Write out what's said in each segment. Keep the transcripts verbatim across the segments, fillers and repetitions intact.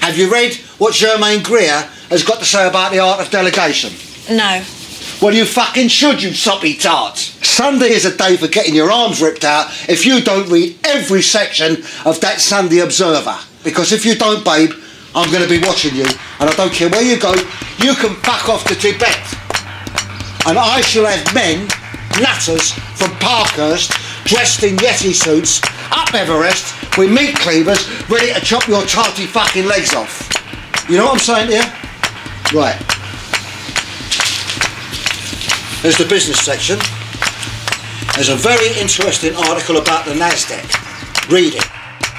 Have you read what Germaine Greer has got to say about the art of delegation? No. Well, you fucking should, you soppy tarts. Sunday is a day for getting your arms ripped out if you don't read every section of that Sunday Observer. Because if you don't, babe, I'm going to be watching you, and I don't care where you go, you can fuck off to Tibet. And I shall have men, nutters from Parkhurst, dressed in Yeti suits, up Everest, with meat cleavers, ready to chop your tarty fucking legs off. You know what I'm saying to you? Right. There's the business section. There's a very interesting article about the NASDAQ. Read it.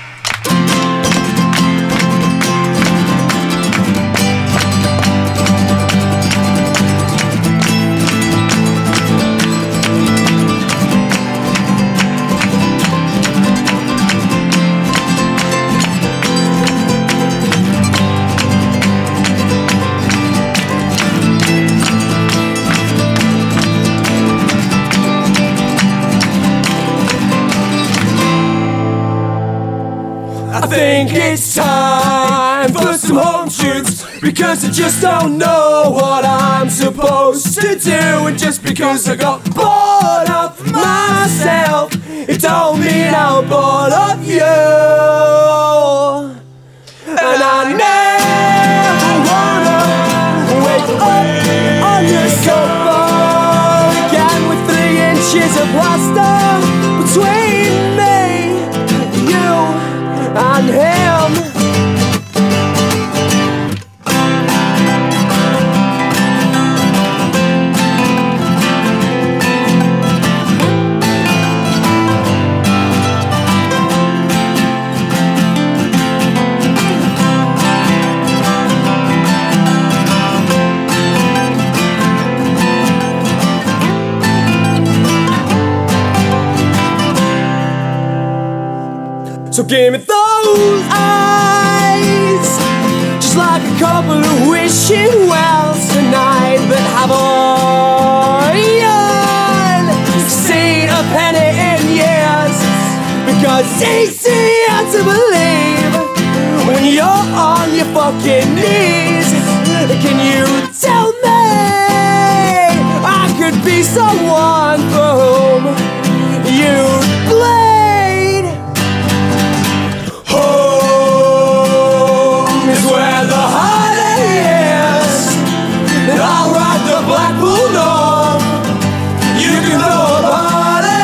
I think it's time for some home truths, because I just don't know what I'm supposed to do. And just because I got bored of myself, it don't mean I'm bored of you. And I never wanna wake up on your sofa again with three inches of plaster between me, you and him. So give me those eyes, just like a couple of wishing wells tonight, that have I seen a penny in years. Because it's easier to believe when you're on your fucking knees. Can you tell me I could be someone for whom you'd blame? Where the heartache is, then I'll ride the Blackpool North. You can throw a party,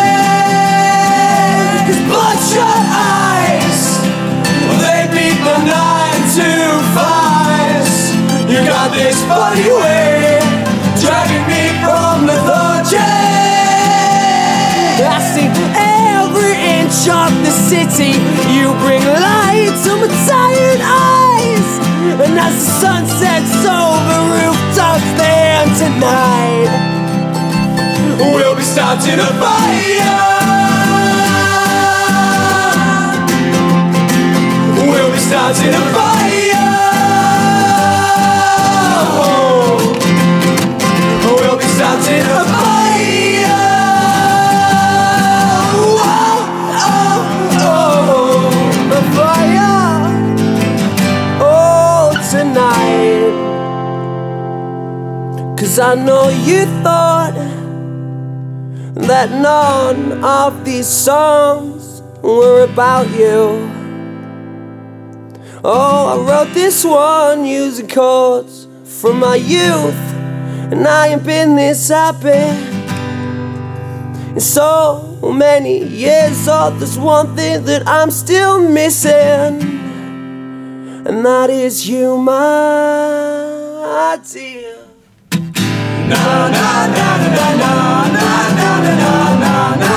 'cause bloodshot eyes, they beat the nine to fives. You got this funny way, dragging me from lethargy. I see every inch of the city, you bring light to my tired eyes. And as the sun sets over rooftops there tonight, we'll be starting a fire. We'll be starting a fire. We'll be starting a fire. Tonight, 'cause I know you thought that none of these songs were about you. Oh, I wrote this one using chords from my youth, and I ain't been this happy in so many years. Oh, there's one thing that I'm still missing, and that is you, my dear. Na na na na na na na na na na na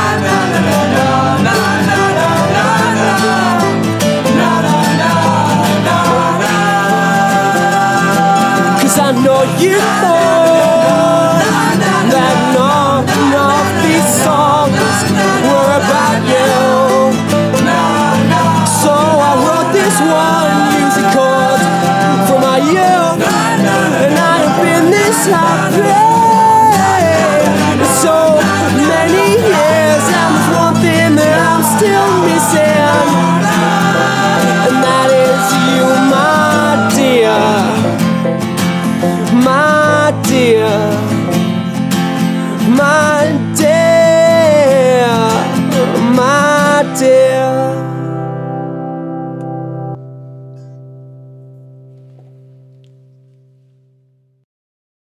na. 'Cause I know you thought that none of these songs were about you. So I wrote this one using chords from my youth, and I have been this happy in so many years. And there's one thing that I'm still missing,